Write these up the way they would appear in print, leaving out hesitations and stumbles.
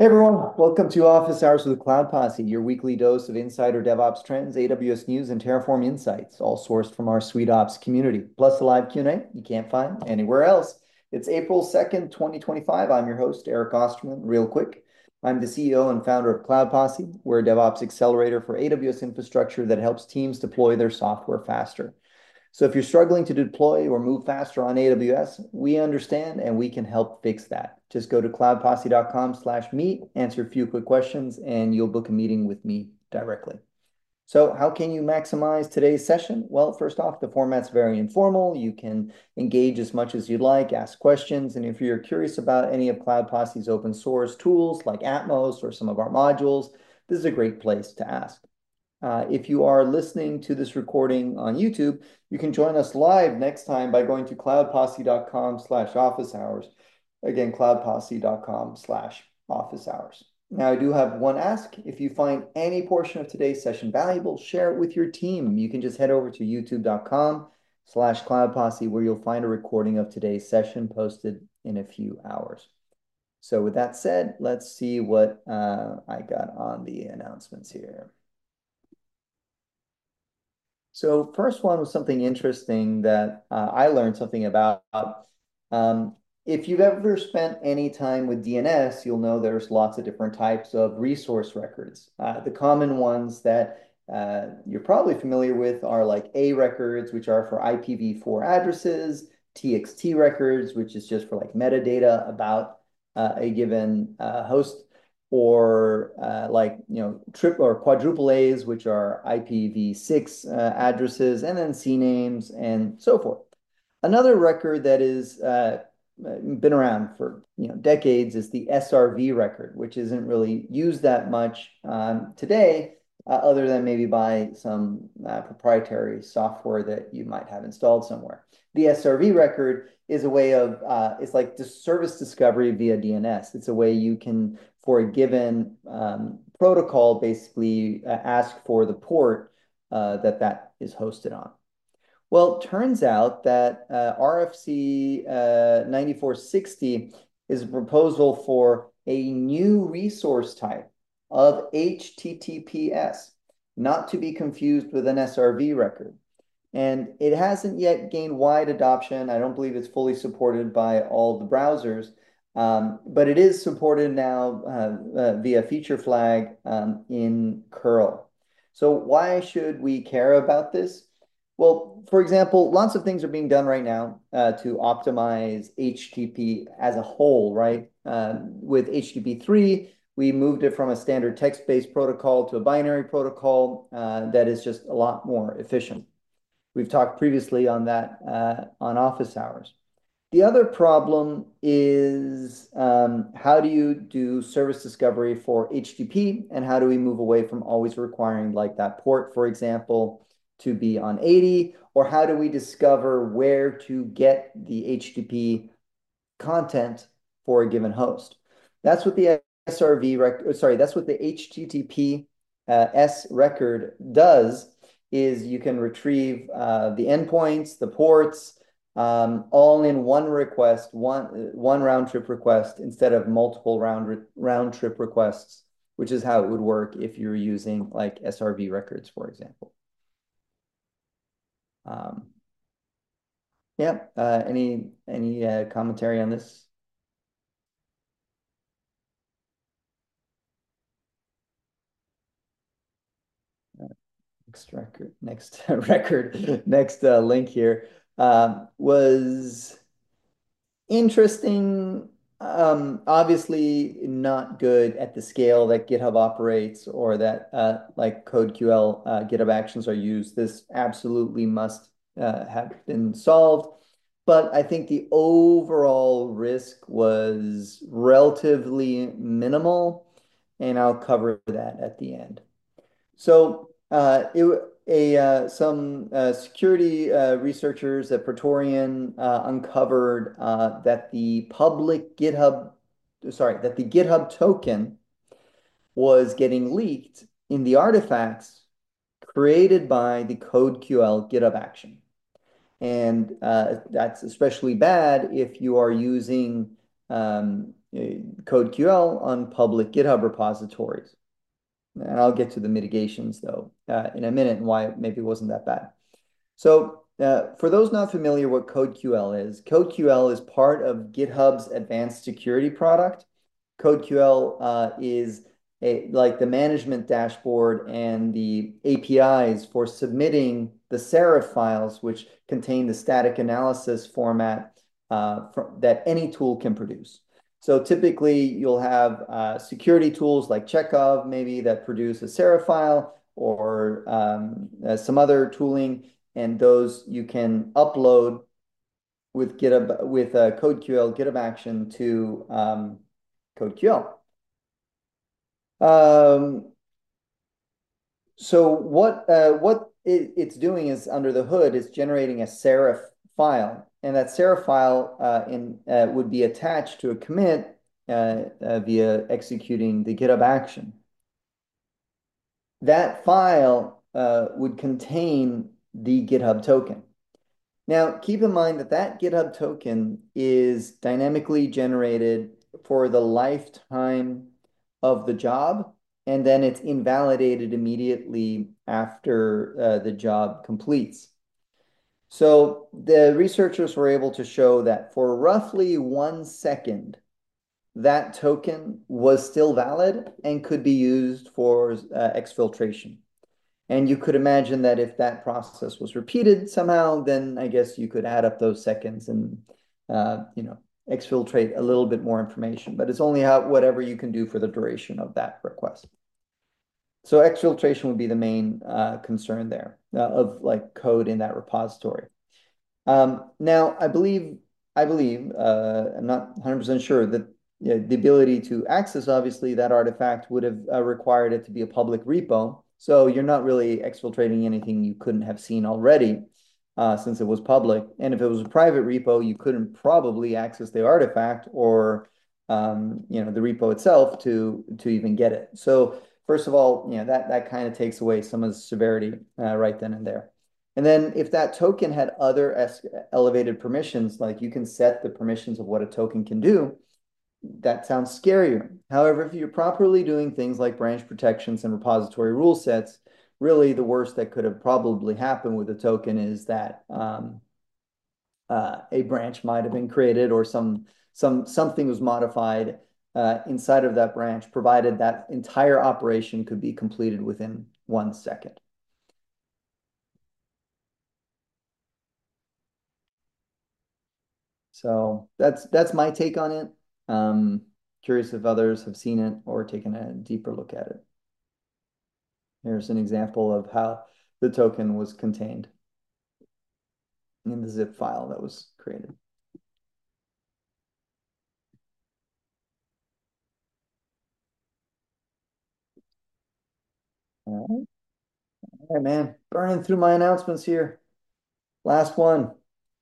Hey everyone, welcome to Office Hours with Cloud Posse, your weekly dose of insider DevOps trends, AWS news, and Terraform insights, all sourced from our Suite Ops community, plus a live Q&A you can't find anywhere else. It's April 2nd, 2025. I'm your host, Eric Osterman. Real quick, I'm the CEO and founder of Cloud Posse. We're a DevOps accelerator for AWS infrastructure that helps teams deploy their software faster. So if you're struggling to deploy or move faster on AWS, we understand and we can help fix that. Just go to cloudposse.com/meet, answer a few quick questions, and you'll book a meeting with me directly. So how can you maximize today's session? Well, first off, the format's very informal. You can engage as much as you'd like, ask questions, and if you're curious about any of Cloud Posse's open source tools like Atmos or some of our modules, this is a great place to ask. If you are listening to this recording on YouTube, you can join us live next time by going to cloudposse.com/office hours. Again, cloudposse.com/office hours. Now, I do have one ask. If you find any portion of today's session valuable, share it with your team. You can just head over to youtube.com/cloudposse where you'll find a recording of today's session posted in a few hours. So with that said, let's see what I got on the announcements here. So first one was something interesting that I learned something about. Um, if you've ever spent any time with DNS, you'll know there's lots of different types of resource records. The common ones that you're probably familiar with are like A records, which are for IPv4 addresses, TXT records, which is just for like metadata about a given host, or triple or quadruple A's, which are IPv6 addresses, and then CNAMEs and so forth. Another record that is been around for decades is the SRV record, which isn't really used that much today, other than maybe by some proprietary software that you might have installed somewhere. The SRV record is a way of it's like service discovery via DNS. It's a way you can, for a given protocol, basically ask for the port that is hosted on. Well, it turns out that RFC 9460 is a proposal for a new resource type of HTTPS, not to be confused with an SRV record. And it hasn't yet gained wide adoption. I don't believe it's fully supported by all the browsers, but it is supported now via feature flag in curl. So why should we care about this? Well, for example, lots of things are being done right now to optimize HTTP as a whole, right? With HTTP 3, we moved it from a standard text-based protocol to a binary protocol that is just a lot more efficient. We've talked previously on that on office hours. The other problem is how do you do service discovery for HTTP, and how do we move away from always requiring like that port, for example, to be on 80, or how do we discover where to get the HTTP content for a given host? That's what the SRV record, sorry, that's what the HTTP S record does, is you can retrieve the endpoints, the ports, all in one request, one round trip request instead of multiple round trip requests, which is how it would work if you're using like SRV records, for example. Um, yeah, any commentary on this? Next record, next record, next link here was interesting. Obviously not good at the scale that GitHub operates, or that like CodeQL GitHub Actions are used. This absolutely must have been solved. But I think the overall risk was relatively minimal, and I'll cover that at the end. So some security researchers at Praetorian uncovered that the GitHub token was getting leaked in the artifacts created by the CodeQL GitHub action. And that's especially bad if you are using CodeQL on public GitHub repositories. And I'll get to the mitigations though in a minute and why maybe it wasn't that bad. So for those not familiar what CodeQL is part of GitHub's advanced security product. CodeQL is like the management dashboard and the APIs for submitting the Serif files, which contain the static analysis format that any tool can produce. So typically you'll have security tools like Checkov maybe that produce a Serif file or some other tooling, and those you can upload with GitHub with CodeQL GitHub Action to CodeQL. Um, so what it's doing is under the hood is generating a Serif file, and that Serif file would be attached to a commit via executing the GitHub action. That file would contain the GitHub token. Now, keep in mind that that GitHub token is dynamically generated for the lifetime of the job, and then it's invalidated immediately after the job completes. So the researchers were able to show that for roughly 1 second, that token was still valid and could be used for exfiltration. And you could imagine that if that process was repeated somehow, then I guess you could add up those seconds and exfiltrate a little bit more information. But it's only whatever you can do for the duration of that request. So exfiltration would be the main concern there of like code in that repository. Now, I believe, I'm not 100% sure that the ability to access, obviously, that artifact would have required it to be a public repo. So you're not really exfiltrating anything you couldn't have seen already since it was public. And if it was a private repo, you couldn't probably access the artifact or the repo itself to even get it. So first of all, that kind of takes away some of the severity right then and there. And then if that token had other elevated permissions, like you can set the permissions of what a token can do, that sounds scarier. However, if you're properly doing things like branch protections and repository rule sets, really the worst that could have probably happened with a token is that a branch might have been created or something was modified inside of that branch, provided that entire operation could be completed within 1 second. So that's my take on it. Curious if others have seen it or taken a deeper look at it. Here's an example of how the token was contained in the zip file that was created. All right, man. Burning through my announcements here. Last one.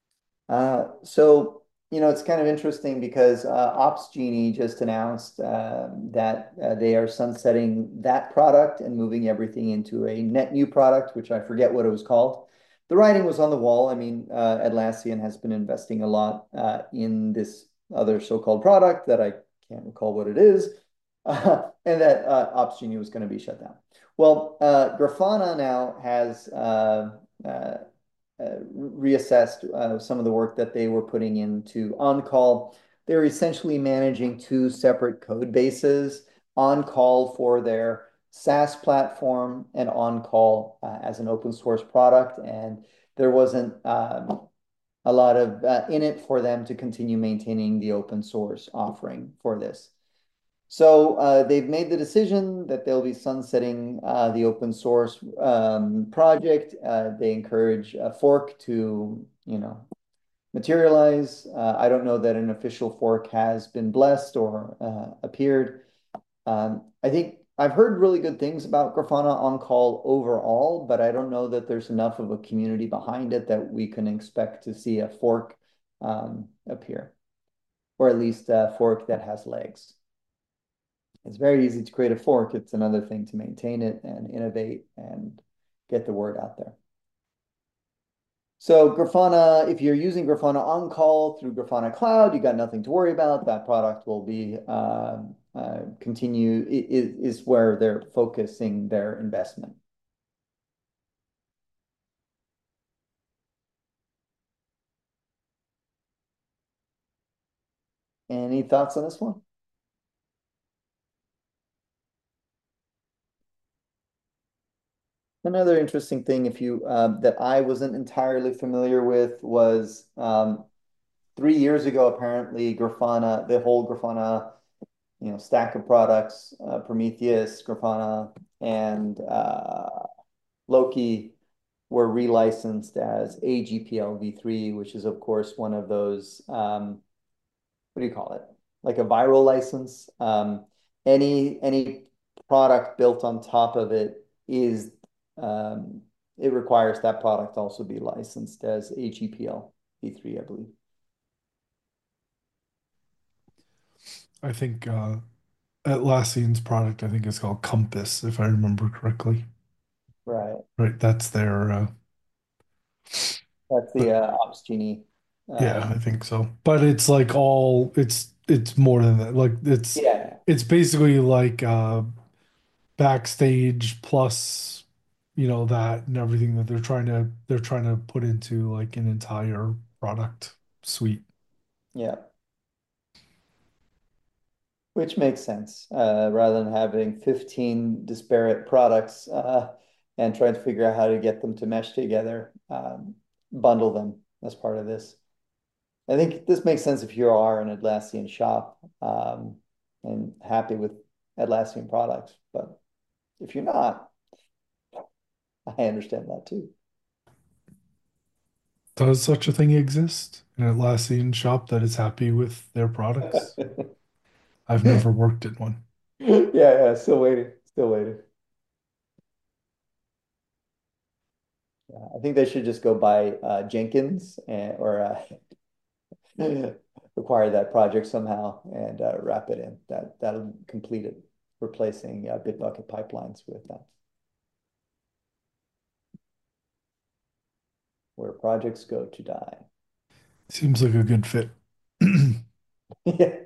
So, it's kind of interesting because Opsgenie just announced that they are sunsetting that product and moving everything into a net new product, which I forget what it was called. The writing was on the wall. I mean, Atlassian has been investing a lot in this other so-called product that I can't recall what it is, and that Opsgenie was going to be shut down. Well, Grafana now has reassessed some of the work that they were putting into OnCall. They're essentially managing two separate code bases, OnCall for their SaaS platform and OnCall as an open source product. And there wasn't a lot of in it for them to continue maintaining the open source offering for this. So they've made the decision that they'll be sunsetting the open source project. They encourage a fork to, materialize. I don't know that an official fork has been blessed or appeared. I think I've heard really good things about Grafana OnCall overall, but I don't know that there's enough of a community behind it that we can expect to see a fork appear, or at least a fork that has legs. It's very easy to create a fork. It's another thing to maintain it and innovate and get the word out there. So Grafana, if you're using Grafana on call through Grafana Cloud, you got nothing to worry about. That product will be continue is where they're focusing their investment. Any thoughts on this one? Another interesting thing, if you that I wasn't entirely familiar with, was 3 years ago. Apparently, Grafana, the whole Grafana, stack of products, Prometheus, Grafana, and Loki were relicensed as AGPL v3, which is of course one of those what do you call it? Like a viral license. Any product built on top of it is it requires that product also be licensed as AGPL v3, I believe. I think Atlassian's product, I think, is called Compass, if I remember correctly. Right. Right, that's their. That's But the Ops Genie. yeah, Um, I think so. But it's like all it's more than that. Like yeah, it's basically like backstage plus that and everything that they're trying to put into like an entire product suite. yeah. Which makes sense, rather than having 15 disparate products and trying to figure out how to get them to mesh together, bundle them as part of this. I think this makes sense if you are an Atlassian shop and happy with Atlassian products. But if you're not, I understand that too. Does such a thing exist? An Atlassian shop that is happy with their products? I've never worked at one. Yeah, yeah, still waiting, still waiting. Yeah, I think they should just go buy Jenkins or acquire that project somehow and wrap it in. That'll complete it, replacing Bitbucket pipelines with that, where projects go to die. Seems like a good fit. Yeah.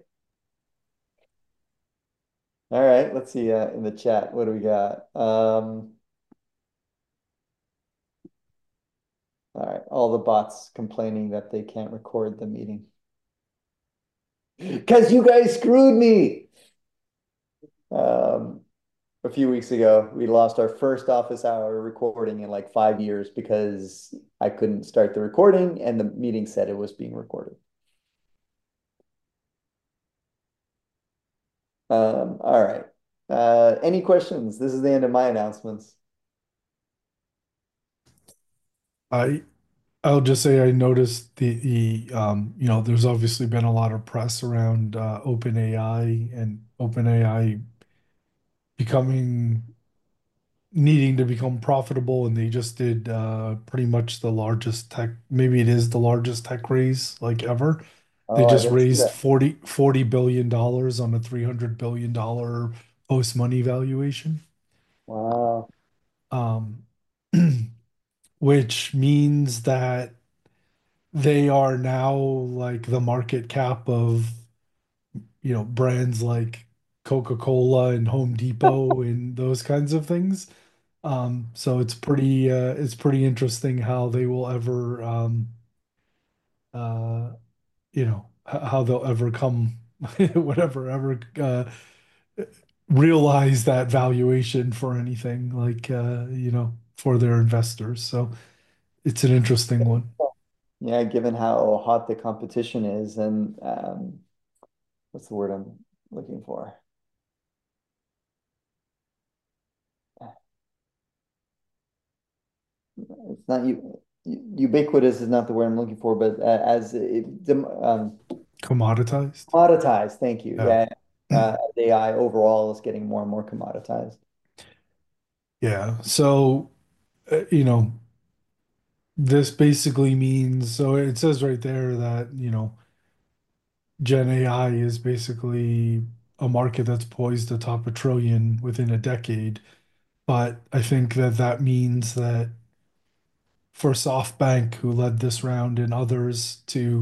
All right, let's see in the chat. What do we got? All right, all the bots complaining that they can't record the meeting because you guys screwed me. Um, a few weeks ago, we lost our first office hour recording in like 5 years because I couldn't start the recording and the meeting said it was being recorded. All right. Any questions? This is the end of my announcements. I I'll just say I noticed there's obviously been a lot of press around OpenAI and OpenAI becoming needing to become profitable, and they just did pretty much the largest tech, maybe it is the largest tech raise like ever. They Oh, I just didn't see raised that. forty billion dollars on a $300 billion post money valuation. Wow. Um, which means that they are now like the market cap of brands like Coca-Cola and Home Depot and those kinds of things. So it's pretty interesting how they will ever how they'll ever come whatever ever realize that valuation for anything like for their investors. So it's an interesting one. Yeah, given how hot the competition is and what's the word I'm looking for? It's not ubiquitous is not the word I'm looking for, but as Commoditized. commoditized. Thank you. Yeah. Yeah, AI overall is getting more and more commoditized. Yeah. So this basically means, so it says right there that, Gen AI is basically a market that's poised to top 1 trillion within a decade. But I think that that means that for SoftBank, who led this round, and others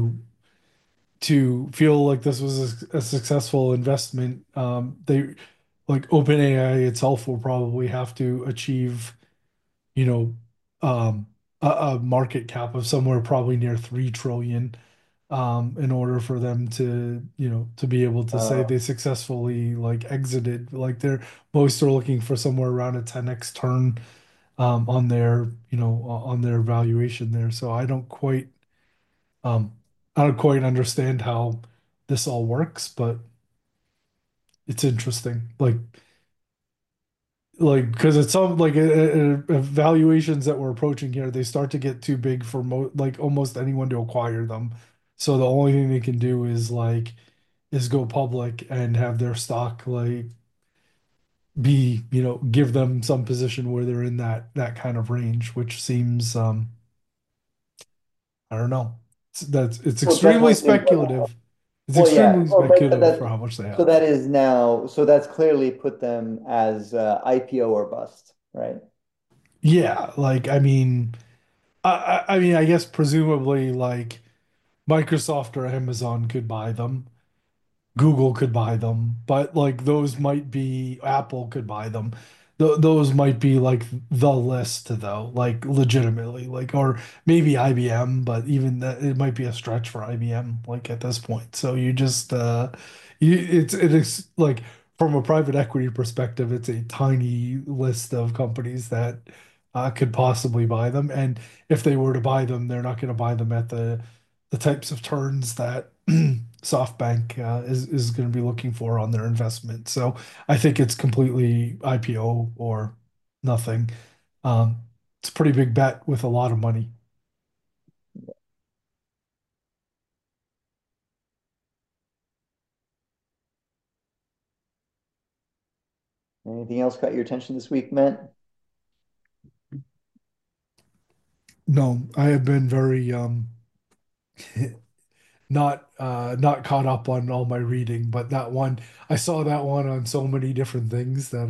to feel like this was a successful investment. They like OpenAI itself will probably have to achieve, you know, a market cap of somewhere probably near 3 trillion, in order for them to, to be able to say Uh, they successfully like exited. Like they're most are looking for somewhere around a 10x turn, on their, on their valuation there. So um, I don't quite understand how this all works, but it's interesting. Because it's some like valuations that we're approaching here, they start to get too big for like almost anyone to acquire them. So the only thing they can do is go public and have their stock like be, give them some position where they're in that kind of range, which seems I don't know. It's well, extremely definitely. speculative. It's Well, yeah. extremely Well, but speculative for that how much they so have. that is now so that's clearly put them as IPO or bust, right? Yeah, like I mean, I mean, I guess presumably like Microsoft or Amazon could buy them. Google could buy them, but like those might be Apple could buy them. Th Those might be like the list though, like legitimately, like or maybe IBM, but even that it might be a stretch for IBM like at this point. So you just it is like from a private equity perspective, it's a tiny list of companies that could possibly buy them. And if they were to buy them, they're not going to buy them at the types of turns that SoftBank is going to be looking for on their investment. So I think it's completely IPO or nothing. Um, it's a pretty big bet with a lot of money. Anything else caught your attention this week, Matt? No, I have been very not caught up on all my reading, but that one I saw that one on so many different things that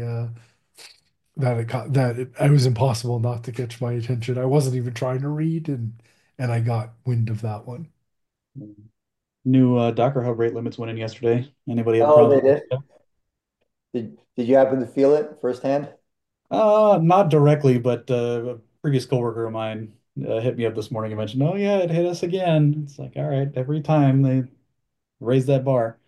it was impossible not to catch my attention. I wasn't even trying to read, and I got wind of that one. New Docker Hub rate limits went in yesterday. Anybody have Oh, problems they with did. that? Did you happen to feel it firsthand? Not directly, but a previous coworker of mine hit me up this morning and mentioned, "Oh yeah, it hit us again." It's like, all right, every time they raise that bar,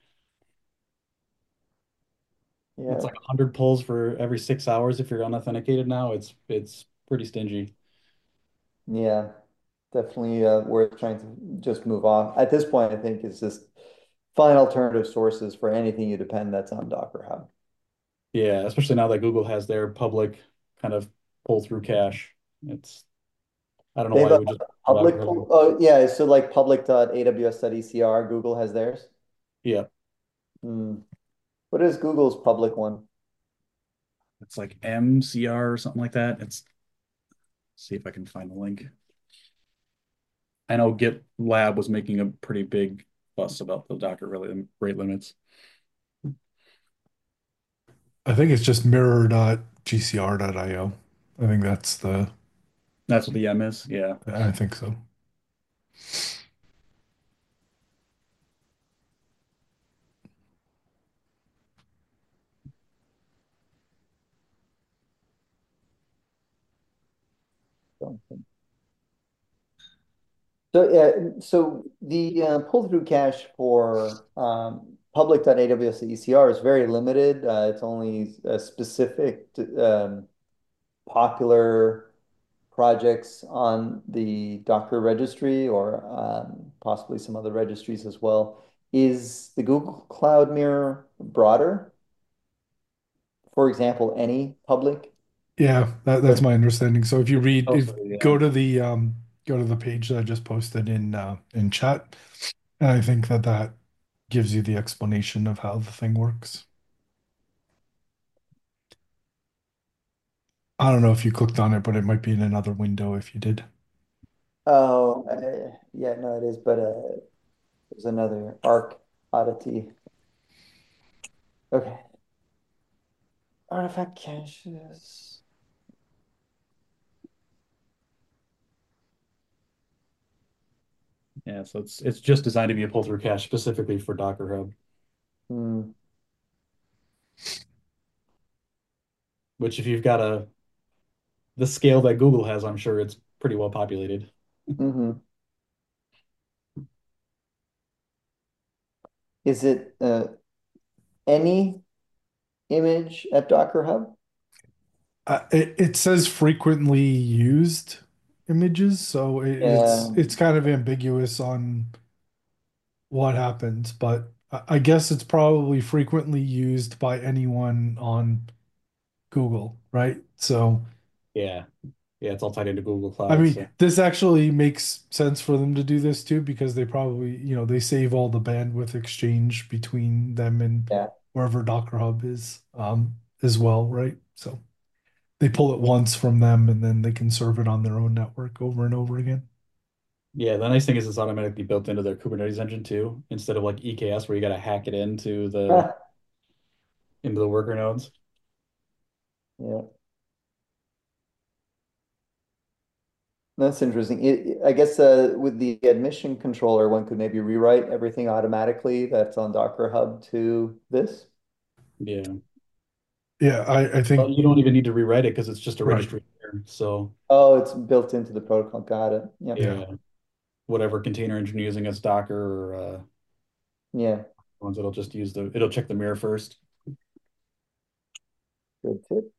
it's Yeah, like 100 pulls for every 6 hours if you're unauthenticated now. It's pretty stingy. yeah, definitely worth trying to just move off. At this point, I think it's just find alternative sources for anything you depend that's on Docker Hub. Yeah, especially now that Google has their public kind of pull through cache. It's I don't know They have why they a would just public Docker pool. Hub. Oh, yeah. So like public.aws.ecr, Google has theirs. Yeah, Hmm. What is Google's public one? it's like MCR or something like that. It's see if I can find the link. I know GitLab was making a pretty big fuss about the Docker rate limits. I think it's just mirror.gcr.io. I think that's the, That's what the M is. Yeah. I think so. So yeah, so the pull-through cache for public.aws.ecr is very limited. It's only specific popular projects on the Docker registry or possibly some other registries as well. Is the Google Cloud Mirror broader? For example, any public? Yeah, that's Or, my understanding. So if you read, Also, if yeah. go to the page that I just posted in chat, and I think that gives you the explanation of how the thing works. I don't know if you clicked on it, but it might be in another window if you did. oh, yeah, no, it is, but there's another Arc oddity. Okay. Artifact caches. Yeah, so it's just designed to be a pull-through cache specifically for Docker Hub, Hmm. which if you've got the scale that Google has, I'm sure it's pretty well populated. Hmm. Is it any image at Docker Hub? It says frequently used images, so Yeah. it's kind of ambiguous on what happens, but I guess it's probably frequently used by anyone on Google, right? So, Yeah. Yeah, it's all tied into Google I Cloud, mean, so this actually makes sense for them to do this too, because they probably, they save all the bandwidth exchange between them and Yeah. wherever Docker Hub is, as well, right? So they pull it once from them and then they can serve it on their own network over and over again. yeah, the nice thing is it's automatically built into their Kubernetes engine too, instead of like EKS where you got to hack it into the worker nodes. Yeah. That's interesting. I guess with the admission controller, one could maybe rewrite everything automatically that's on Docker Hub to this. Yeah. Yeah, I Well, think, you don't even need to rewrite it because it's just a right. registry here. So Oh, it's built into the protocol. Got it. Yep. Yeah. yeah, whatever container engine you're using as Docker or Yeah. ones, it'll check the mirror first. Good tip.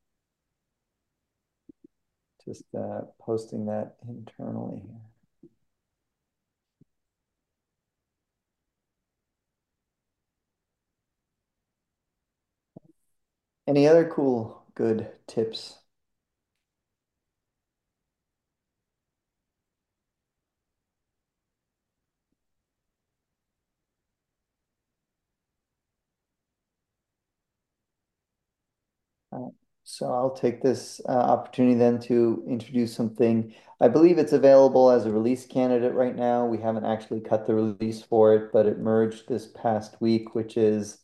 Just posting that internally here. Any other cool, good tips? Uh, so I'll take this opportunity then to introduce something. I believe it's available as a release candidate right now. We haven't actually cut the release for it, but it merged this past week, which is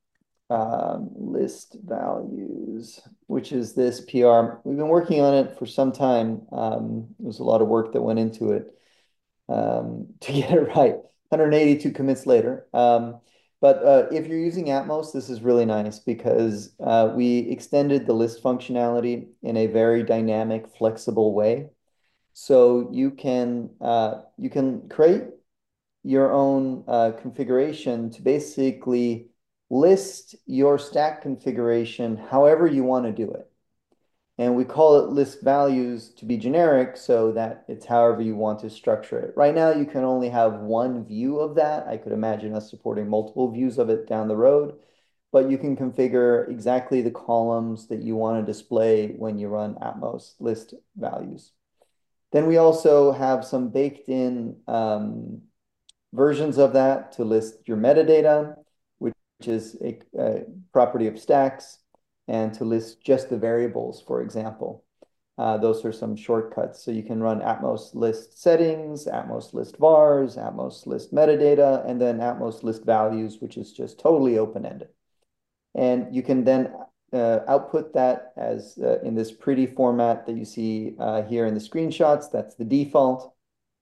list values, which is this PR. We've been working on it for some time. There's a lot of work that went into it to get it right. 182 commits later. But if you're using Atmos, this is really nice because we extended the list functionality in a very dynamic, flexible way. So you can create your own configuration to basically list your stack configuration however you want to do it. And we call it list values to be generic so that it's however you want to structure it. Right now, you can only have one view of that. I could imagine us supporting multiple views of it down the road, but you can configure exactly the columns that you want to display when you run Atmos list values. Then we also have some baked in versions of that to list your metadata, which is a property of stacks, and to list just the variables, for example. Those are some shortcuts. So you can run Atmos list settings, Atmos list vars, Atmos list metadata, and then Atmos list values, which is just totally open-ended. And you can then output that as in this pretty format that you see here in the screenshots. That's the default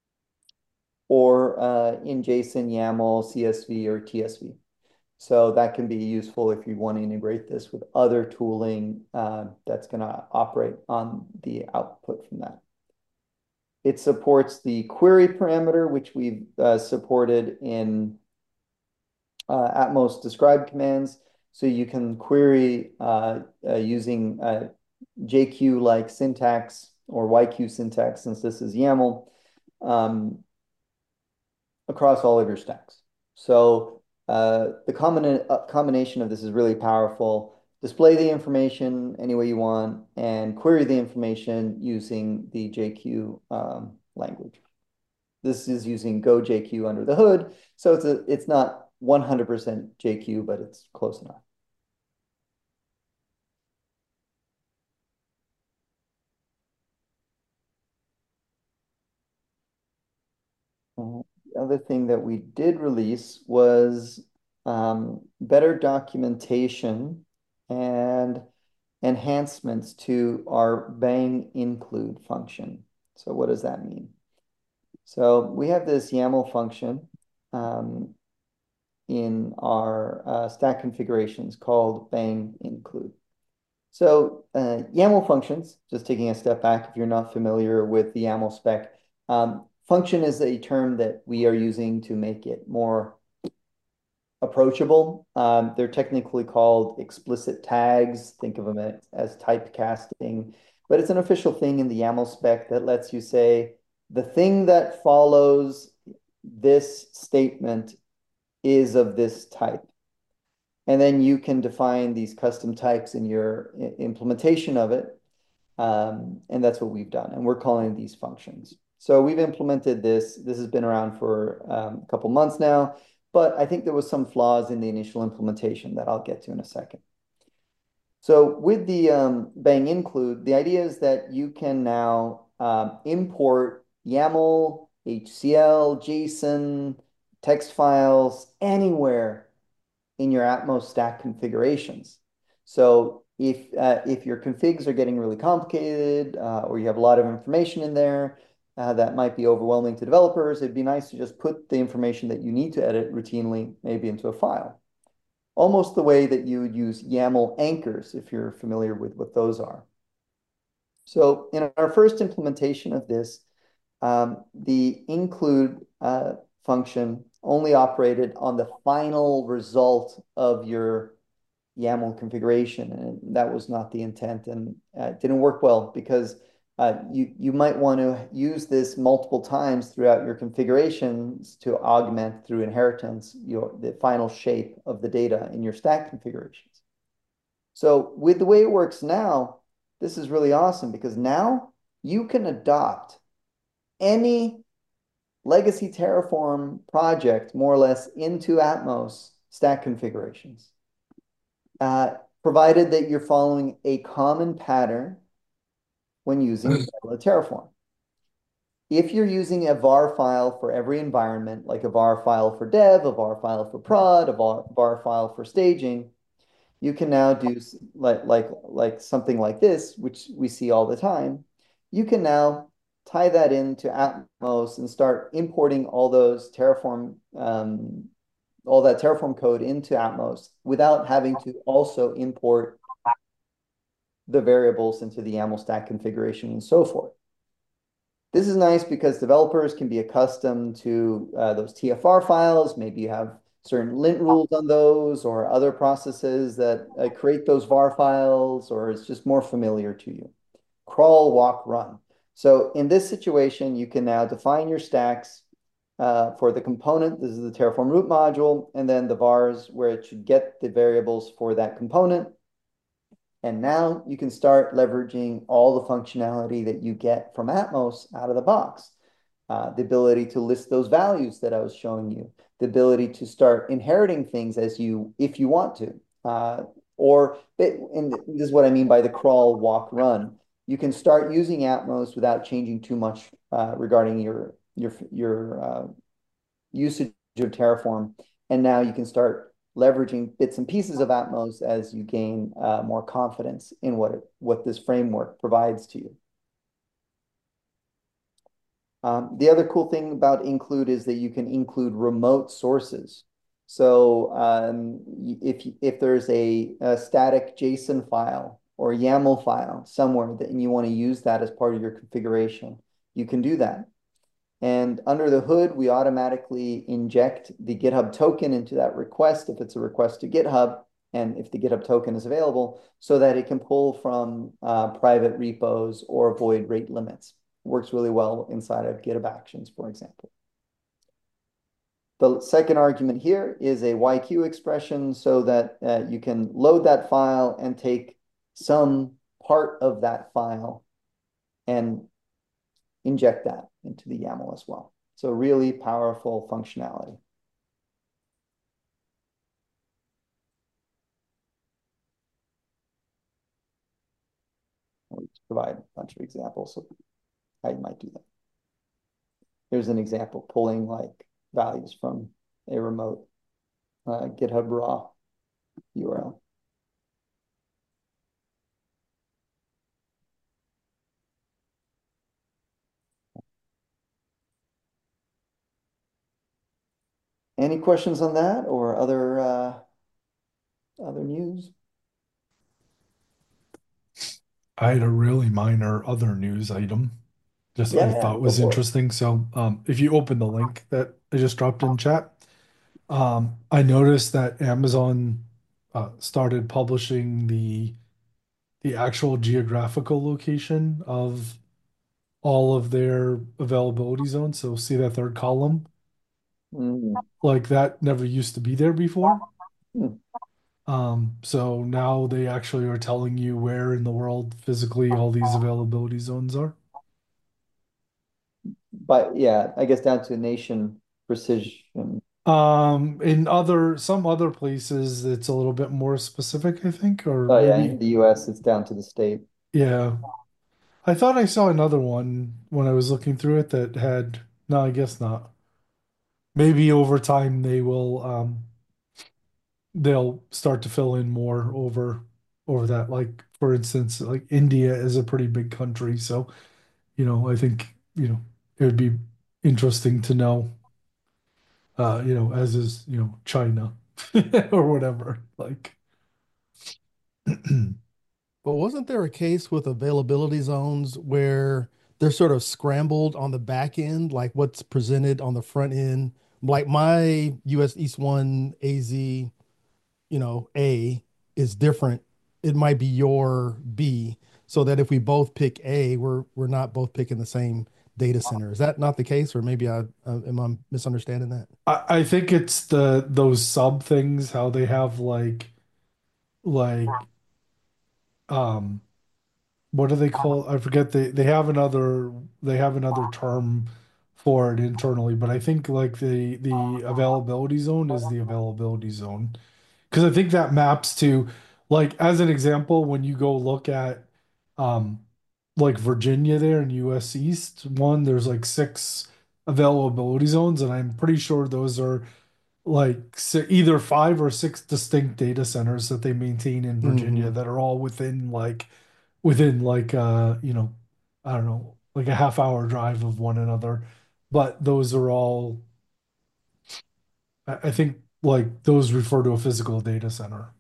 or in JSON, YAML, CSV, or TSV. So that can be useful if you want to integrate this with other tooling that's going to operate on the output from that. It supports the query parameter, which we've supported in Atmos describe commands. So you can query using JQ-like syntax or YQ syntax, since this is YAML. Across all of your stacks. So the combination of this is really powerful. Display the information any way you want and query the information using the JQ language. This is using Go JQ under the hood, so it's not 100% JQ, but it's close enough. The other thing that we did release was better documentation and enhancements to our bang include function. So what does that mean? So we have this YAML function in our stack configurations called bang include. So YAML functions, just taking a step back if you're not familiar with the YAML spec, function is a term that we are using to make it more approachable. They're technically called explicit tags. Think of them as typecasting, but it's an official thing in the YAML spec that lets you say the thing that follows this statement is of this type. And then you can define these custom types in your implementation of it. And that's what we've done. And we're calling these functions. So we've implemented this. This has been around for a couple months now, but I think there was some flaws in the initial implementation that I'll get to in a second. So with the bang include, the idea is that you can now import YAML, HCL, JSON, text files anywhere in your Atmos stack configurations. So if your configs are getting really complicated or you have a lot of information in there that might be overwhelming to developers, it'd be nice to just put the information that you need to edit routinely maybe into a file. Almost the way that you would use YAML anchors if you're familiar with what those are. So in our first implementation of this, the include function only operated on the final result of your YAML configuration, and that was not the intent, and it didn't work well because you might want to use this multiple times throughout your configurations to augment through inheritance the final shape of the data in your stack configurations. So with the way it works now, this is really awesome because now you can adopt any legacy Terraform project more or less into Atmos stack configurations, provided that you're following a common pattern when using Terraform. If you're using a var file for every environment, like a var file for dev, a var file for prod, a var file for staging, you can now do like something like this, which we see all the time. You can now tie that into Atmos and start importing all those Terraform, all that Terraform code into Atmos without having to also import the variables into the YAML stack configuration and so forth. This is nice because developers can be accustomed to those TFR files. Maybe you have certain lint rules on those or other processes that create those var files, or it's just more familiar to you. Crawl, walk, run. So in this situation, you can now define your stacks for the component. This is the Terraform root module, and then the vars where it should get the variables for that component. And now you can start leveraging all the functionality that you get from Atmos out of the box. The ability to list those values that I was showing you, the ability to start inheriting things if you want to. And this is what I mean by the crawl, walk, run. You can start using Atmos without changing too much regarding your usage of Terraform. And now you can start leveraging bits and pieces of Atmos as you gain more confidence in what this framework provides to you. The other cool thing about include is that you can include remote sources. So if there's a static JSON file or YAML file somewhere and you want to use that as part of your configuration, you can do that. And under the hood, we automatically inject the GitHub token into that request if it's a request to GitHub and if the GitHub token is available so that it can pull from private repos or avoid rate limits. It works really well inside of GitHub Actions, for example. The second argument here is a YQ expression so that you can load that file and take some part of that file and inject that into the YAML as well. So really powerful functionality. I'll just provide a bunch of examples of how you might do that. Here's an example, pulling like values from a remote GitHub raw URL. Any questions on that or other news? I had a really minor other news item, just I Yeah, yeah, thought go was for it. interesting. So, if you open the link that I just dropped in chat, I noticed that Amazon started publishing the actual geographical location of all of their availability zones. So, see that third column? Mm. Like that never used to be there before. Hmm. So now they actually are telling you where in the world physically all these availability zones are. But yeah, I guess down to nation precision. In some other places, it's a little bit more specific, I think, or Oh yeah, in maybe, the US it's down to the state. yeah. I thought I saw another one when I was looking through it that had, no, I guess not. Maybe over time they'll start to fill in more over that. Like for instance, like India is a pretty big country, so I think, it would be interesting to know, as is, China or whatever. Like, But wasn't there a case with availability zones where they're sort of scrambled on the back end, like what's presented on the front end? Like my US East 1 AZ, A is different. It might be your B, so that if we both pick A, we're not both picking the same data center. Is that not the case, or maybe am I misunderstanding that? I think it's those sub things, how they have like um what do they call, I forget, they have another term for it internally, but I think like the availability zone is the availability zone. Because I think that maps to, like, as an example, when you go look at um like Virginia there in US East one, there's like six availability zones, and I'm pretty sure those are like either five or six distinct data centers that they maintain in Virginia Hmm. that are all within like I don't know, like a half hour drive of one another. But those are all, I think, like those refer to a physical data center.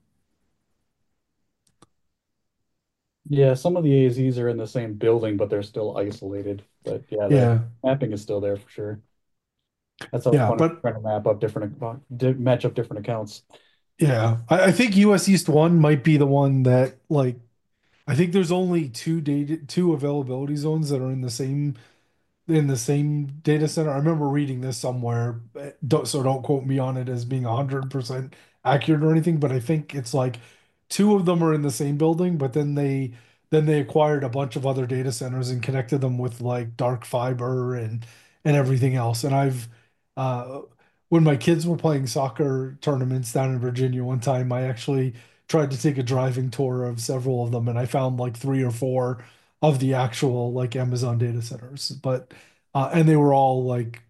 Yeah, some of the AZs are in the same building, but they're still isolated. But yeah, the Yeah, mapping is still there for sure. That's always yeah, fun but trying to map up match up different accounts. yeah, I think US East one might be the one that, like, I think there's only two availability zones that are in the same data center. I remember reading this somewhere, so don't quote me on it as being 100% accurate or anything, but I think it's like two of them are in the same building, but then they acquired a bunch of other data centers and connected them with like dark fiber and everything else. And uh when my kids were playing soccer tournaments down in Virginia one time, I actually tried to take a driving tour of several of them, and I found like three or four of the actual like Amazon data centers. But and they were all like,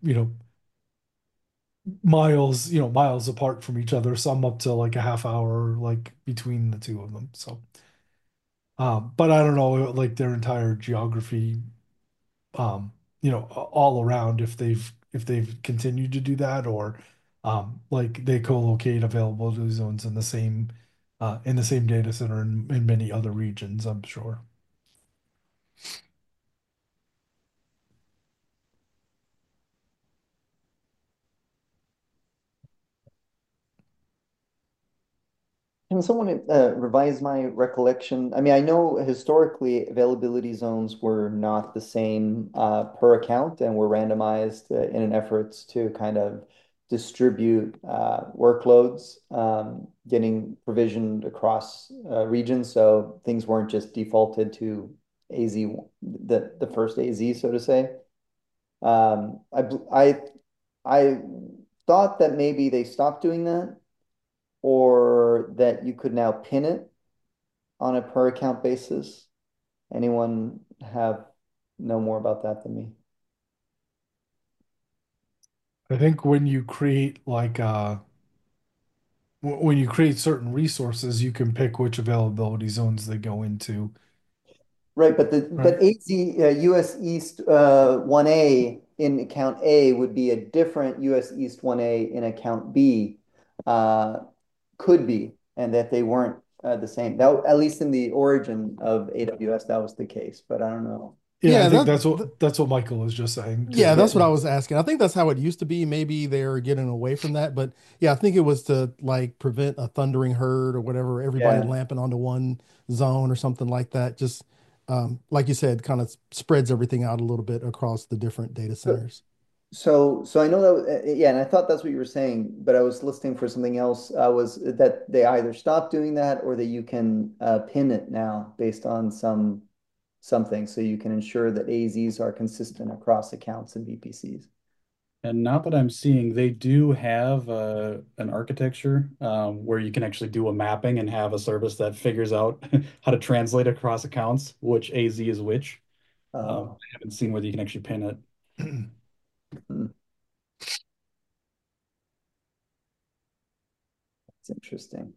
miles apart from each other, some up to like a half hour like between the two of them. So, but I don't know like their entire geography, all around, if they've continued to do that, or like they co-locate availability zones in the same data center in many other regions, I'm sure. Can someone revise my recollection? I mean, I know historically availability zones were not the same per account and were randomized in an effort to kind of distribute workloads getting provisioned across regions. So things weren't just defaulted to AZ, the first AZ, so to say. I thought that maybe they stopped doing that or that you could now pin it on a per account basis. Anyone have know more about that than me? I think when you create certain resources, you can pick which availability zones they go into, Right, but right? AZ US East 1A in account A would be a different US East 1A in account B uh, could be, and that they weren't the same. That at least in the origin of AWS, that was the case, but I don't know. Yeah, I Yeah, think that, that's what Michael was just saying yeah, too. that's what Yeah. I was asking. I think that's how it used to be. Maybe they're getting away from that, but yeah, I think it was to like prevent a thundering herd or whatever, everybody Yeah. lamping onto one zone or something like that. Just like you said, kind of spreads everything out a little bit across the different data centers. So I know that, yeah, and I thought that's what you were saying, but I was listening for something else. Was that they either stopped doing that or that you can pin it now based on something, so you can ensure that AZs are consistent across accounts and VPCs. And not that I'm seeing, they do have an architecture where you can actually do a mapping and have a service that figures out how to translate across accounts, which AZ is which. Oh, I haven't seen whether you can actually pin it. hmm, that's interesting.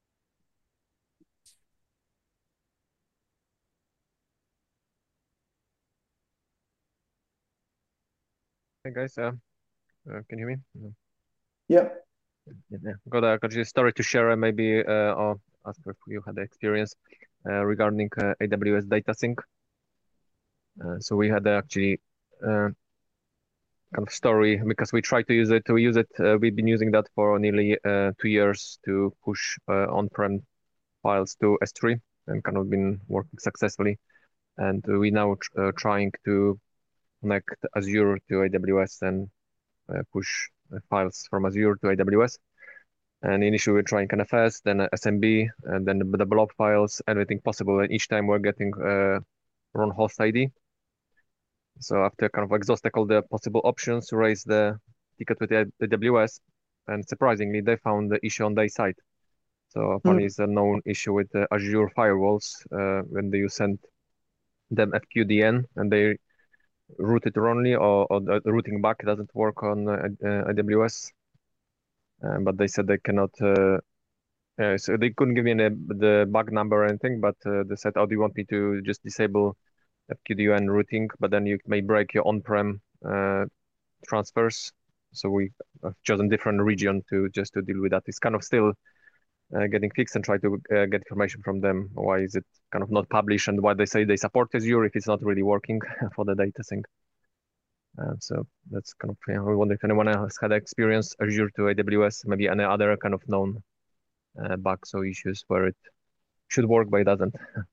Hey guys, can you hear me? Yep. Yeah. Got a story to share, maybe or ask if you had the experience regarding AWS data sync. So we had actually kind of story because we try to use it. We've been using that for nearly 2 years to push on-prem files to S3 and kind of been working successfully. And we now trying to connect Azure to AWS and push files from Azure to AWS. And initially we're trying NFS, then SMB, and then the blob files, everything possible. And each time we're getting run host ID. So after kind of exhausting all the possible options, raise the ticket with the AWS, and surprisingly, they found the issue on their side. So apparently, Hmm. it's a known issue with the Azure firewalls when you send them FQDN and they route it wrongly, or the routing back doesn't work on AWS. But they said they cannot. So they couldn't give me the bug number or anything, but they said, "Oh, do you want me to just disable FQDN routing, but then you may break your on-prem transfers?" So we have chosen different region to just to deal with that. It's kind of still getting fixed and try to get information from them. Why is it kind of not published and why they say they support Azure if it's not really working for the data sync? So that's kind of, we wonder if anyone else had experience Azure to AWS, maybe any other kind of known bugs or issues where it should work but it doesn't.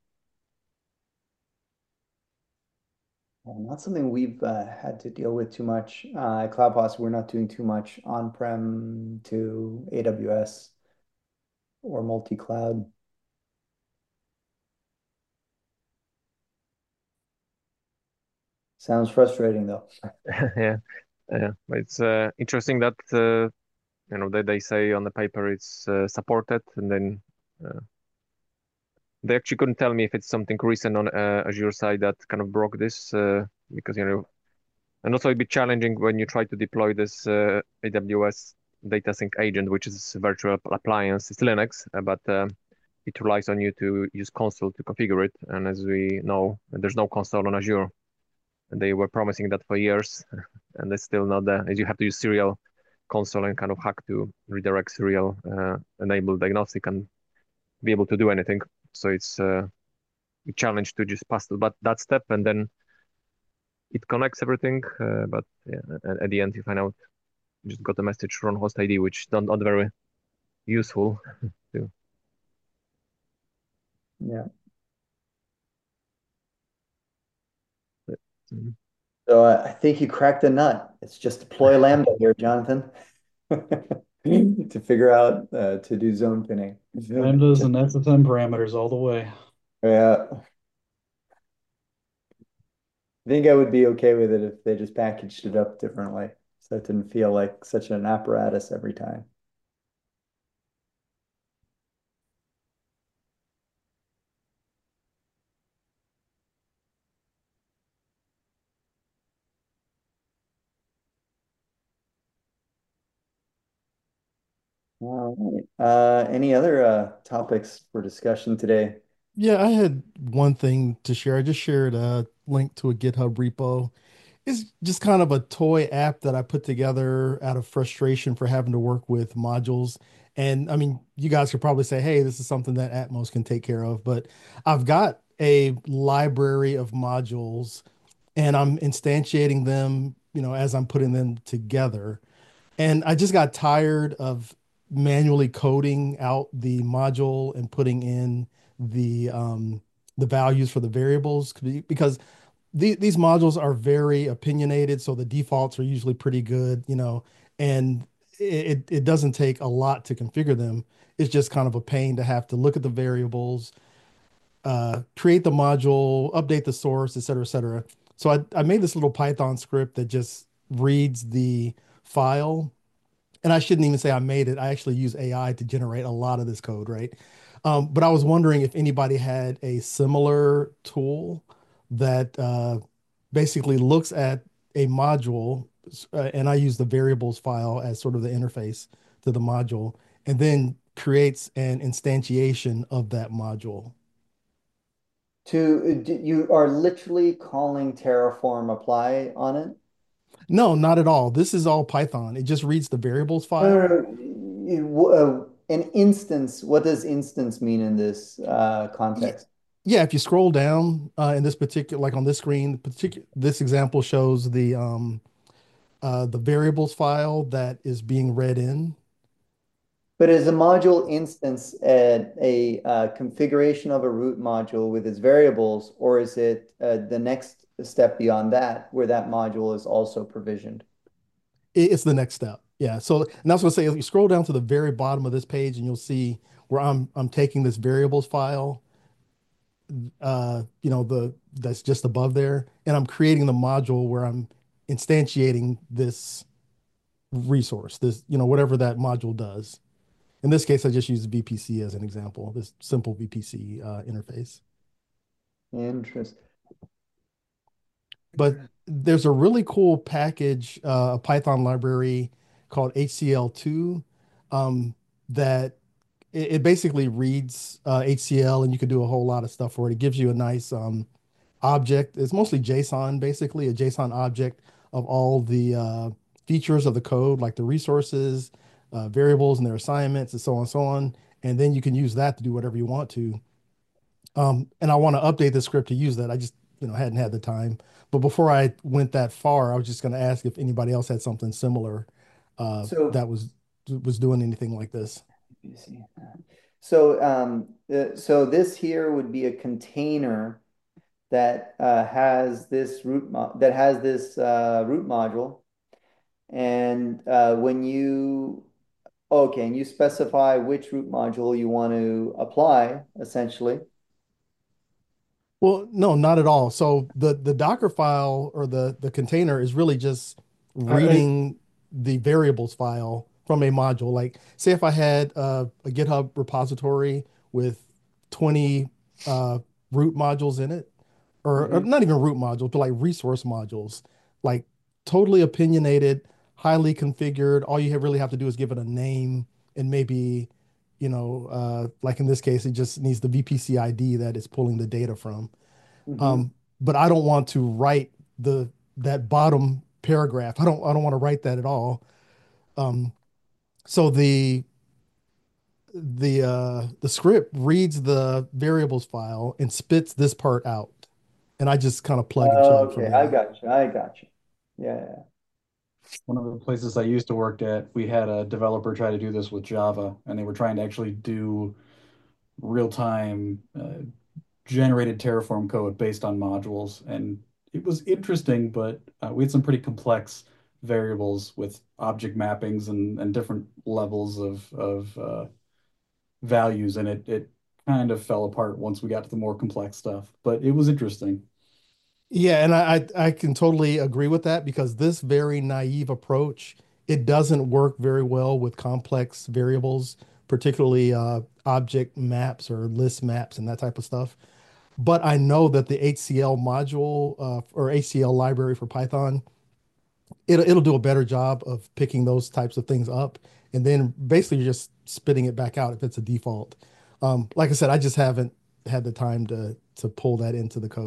Not something we've had to deal with too much. At CloudPos, we're not doing too much on-prem to AWS or multi-cloud. Sounds frustrating though. Yeah, yeah. But it's interesting that they say on the paper it's supported, and then uh, they actually couldn't tell me if it's something recent on Azure side that kind of broke this because and also it'd be challenging when you try to deploy this AWS data sync agent, which is a virtual appliance. It's Linux, but it relies on you to use console to configure it. And as we know, there's no console on Azure. And they were promising that for years, and it's still not there. As you have to use serial console and kind of hack to redirect serial enable diagnostic and be able to do anything. So it's a challenge to just pass that step, and then it connects everything. But yeah, at the end, you find out you just got a message from host ID, which not very useful to. Yeah. Mhm. So I think you cracked the nut. It's just deploy Lambda here, Jonathan, to figure out to do zone pinning. Lambdas Just and SSM parameters all the way. yeah, I think I would be okay with it if they just packaged it up differently, so it didn't feel like such an apparatus every time. All right. Any other topics for discussion today? Yeah, I had one thing to share. I just shared a link to a GitHub repo, It's just kind of a toy app that I put together out of frustration for having to work with modules. And I mean, you guys could probably say, hey, this is something that Atmos can take care of. But I've got a library of modules and I'm instantiating them, as I'm putting them together. And I just got tired of manually coding out the module and putting in the values for the variables because these modules are very opinionated, so the defaults are usually pretty good, and it doesn't take a lot to configure them. It's just kind of a pain to have to look at the variables, create the module, update the source, et cetera, et cetera. So I made this little Python script that just reads the file, and I shouldn't even say I made it. I actually use AI to generate a lot of this code, right? But I was wondering if anybody had a similar tool that basically looks at a module, and I use the variables file as sort of the interface to the module, and then creates an instantiation of that module. You are literally calling Terraform apply on it? No, not at all. This is all Python. It just reads the variables No, no, file. no. An instance, what does instance mean in this context? Yeah, if you scroll down in this particular, like on this screen, particular this example shows the variables file that is being read in. But is a module instance a configuration of a root module with its variables, or is it the next step beyond that, where that module is also provisioned? It's the next step. Yeah. So, and I was gonna say, if you scroll down to the very bottom of this page, and you'll see where I'm taking this variables file, the that's just above there, and I'm creating the module where I'm instantiating this resource, this, whatever that module does. In this case, I just use VPC as an example, this simple VPC interface. Interesting. But there's a really cool package, a Python library called HCL2, that it basically reads HCL, and you can do a whole lot of stuff for it. It gives you a nice object. It's mostly JSON, basically, a JSON object of all the features of the code, like the resources, variables and their assignments, and so on and so on. And then you can use that to do whatever you want to. And I want to update the script to use that. I just, hadn't had the time. But before I went that far, I was just going to ask if anybody else had something similar So, that was doing anything like this. you see. So this here would be a container that has this root module, and when you okay, and you specify which root module you want to apply, essentially. Well, no, not at all. So the Docker file or the container is really just All right. reading the variables file from a module. Like, say if I had a GitHub repository with 20 uh, root modules in it, or Mhm. not even root modules, but like resource modules, like totally opinionated, highly configured. All you really have to do is give it a name and maybe, like in this case, it just needs the VPC ID that it's pulling the data from. Mhm. But I don't want to write that bottom paragraph. I don't want to write that at all. Um, so the script reads the variables file and spits this part out, and I just kind of plug and chug from Okay, I there. got you. I got you. Yeah. One of the places I used to work at, we had a developer try to do this with Java, and they were trying to actually do real-time generated Terraform code based on modules. And it was interesting, but we had some pretty complex variables with object mappings and different levels of values, and it kind of fell apart once we got to the more complex stuff. But it was interesting. Yeah, and I can totally agree with that because this very naive approach, it doesn't work very well with complex variables, particularly object maps or list maps and that type of stuff. But I know that the HCL module or HCL library for Python, it'll do a better job of picking those types of things up and then basically just spitting it back out if it's a default. Like I said, I just haven't had the time to pull that into the code.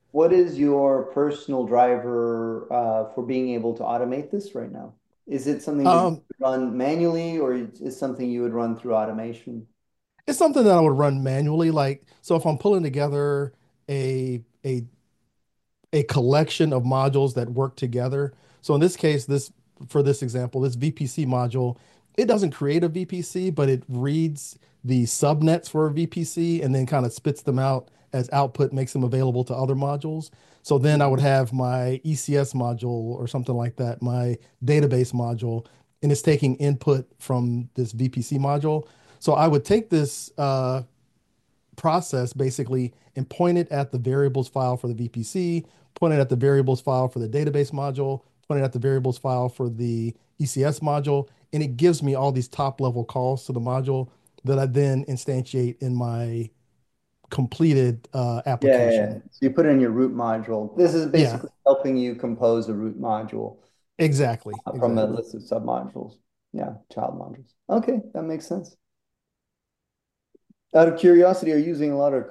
what is your personal driver for being able to automate this right now? Is it something that you Um, run manually, or is something you would run through automation? it's something that I would run manually. Like, so if I'm pulling together a a collection of modules that work together. So in this case, this for this example, this VPC module, it doesn't create a VPC, but it reads the subnets for a VPC and then kind of spits them out as output, makes them available to other modules. So then I would Mhm. have my ECS module or something like that, my database module, and it's taking input from this VPC module. So I would take this process basically and point it at the variables file for the VPC, point it at the variables file for the database module, point it at the variables file for the ECS module, and it gives me all these top level calls to the module that I then instantiate in my completed Yeah, yeah, yeah. application. So you put it in your root module. This is Yeah, basically helping you compose a root module exactly, from a exactly. list of submodules. Yeah, child modules. Okay, that makes sense. Out of curiosity, are you using a lot of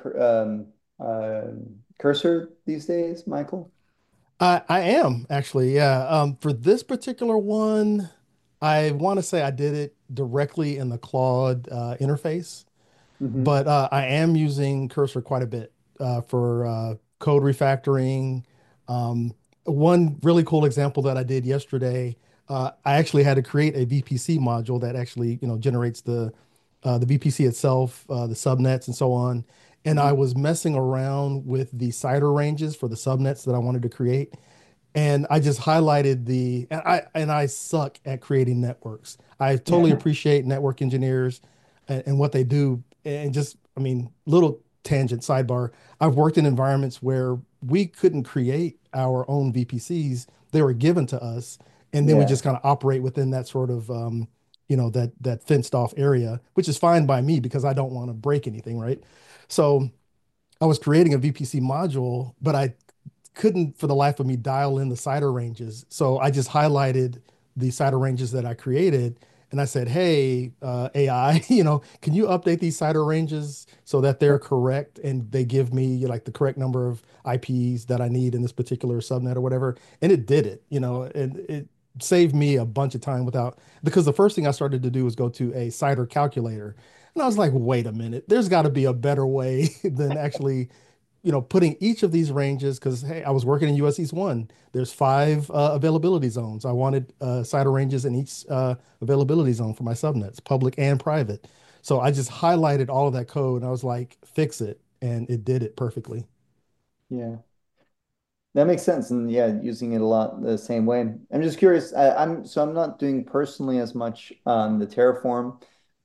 cursor these days, Michael? I am actually, yeah. For this particular one, I want to say I did it directly in the Claude interface. Hmm. But I am using Cursor quite a bit for code refactoring. Um, One really cool example that I did yesterday, I actually had to create a VPC module that actually, generates the VPC itself, the subnets, and so on. And I Hmm. was messing around with the CIDR ranges for the subnets that I wanted to create, and I just highlighted the, and I suck at creating networks. I totally appreciate network engineers and what they do. And just, I mean, little tangent sidebar. I've worked in environments where we couldn't create our own VPCs. They were given to us, and then we Yeah, just kind of operate within that sort of that fenced off area, which is fine by me because I don't want to break anything, right? So I was creating a VPC module, but I couldn't for the life of me dial in the CIDR ranges. So I just highlighted the CIDR ranges that I created. And I said, hey, AI, can you update these CIDR ranges so that they're correct and they give me like the correct number of IPs that I need in this particular subnet or whatever? And it did it, and it saved me a bunch of time without, because the first thing I started to do was go to a CIDR calculator. And I was like, wait a minute, there's got to be a better way than actually putting each of these ranges, because hey, I was working in US East 1. There's five availability zones. I wanted CIDR ranges in each availability zone for my subnets, public and private. So I just highlighted all of that code and I was like, fix it. And it did it perfectly. yeah. That makes sense. And yeah, using it a lot the same way. I'm just curious. I'm not doing personally as much on the Terraform.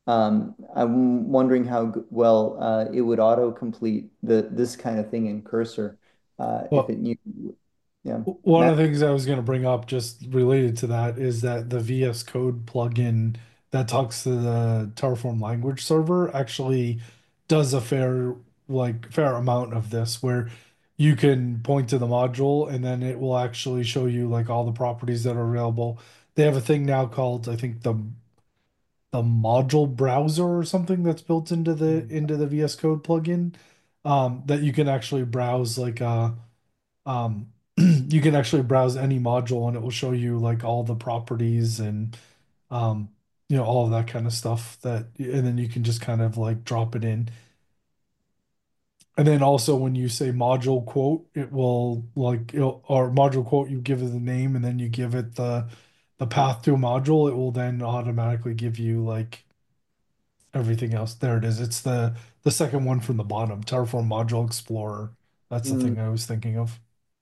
I'm wondering how well it would auto-complete this kind of thing in Cursor if it Well, knew. Yeah. one Matt? of the things I was going to bring up just related to that is that the VS Code plugin that talks to the Terraform language server actually does a fair amount of this, where you can point to the module and then it will actually show you like all the properties that are available. They have a thing now called, I think, the module browser or something that's built into the VS Code plugin, that you can actually browse you can actually browse any module and it will show you like all the properties and um all of that kind of stuff, and then you can just kind of like drop it in. And then also when you say module quote, it will or module quote, you give it the name and then you give it the path to a module, it will then automatically give you like everything else. There it is. It's the second one from the bottom, Terraform Module Explorer. That's the Mm, thing I was thinking of.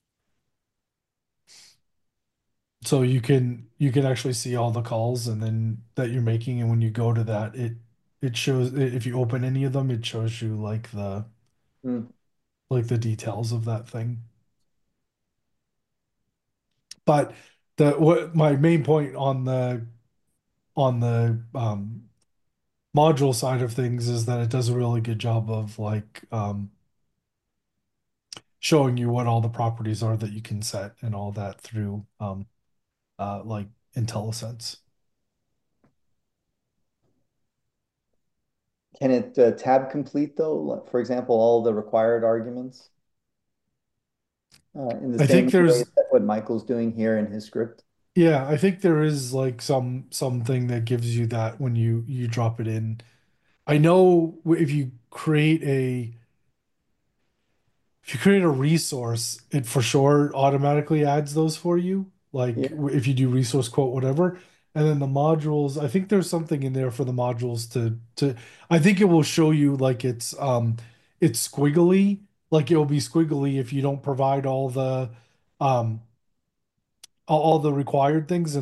So you can actually see all the calls and then that you're making, and when you go to that, it shows, if you open any of them, it shows you mm, like the details of that thing. But the what my main point on the module side of things is that it does a really good job of showing you what all the properties are that you can set and all that through like IntelliSense. Can it, tab complete though? For example, all the required arguments? in the I same think way there's that what Michael's doing here in his script. yeah, I think there is like something that gives you that when you drop it in. I know if you create a resource, it for sure automatically adds those for you. Like Yeah. if you do resource quote whatever, and then the modules, I think there's something in there for the modules to I think it will show you like it's squiggly, like it will be squiggly if you don't provide um all the required things